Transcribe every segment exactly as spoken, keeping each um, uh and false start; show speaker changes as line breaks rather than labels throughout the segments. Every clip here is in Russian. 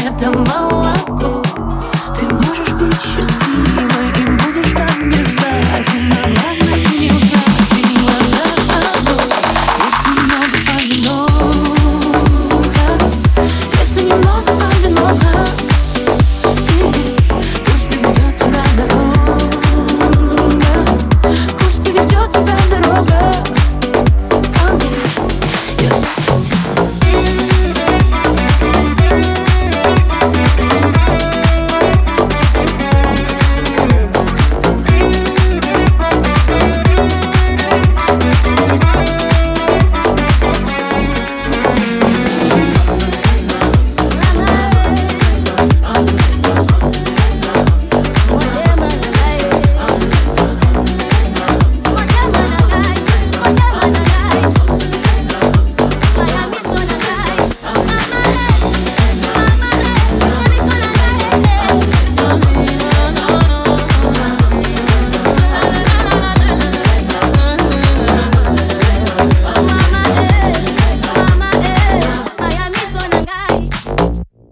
это молоко. Ты можешь быть счастливой и будешь обязательно. Ладно, и не утрати глаза огонь. Если немного одиноко, если немного одиноко, теперь пусть приведет тебя дорога, пусть приведет тебя дорога ко мне. Я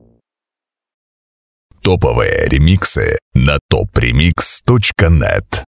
Топовые ремиксы на топ ремикс точка нет.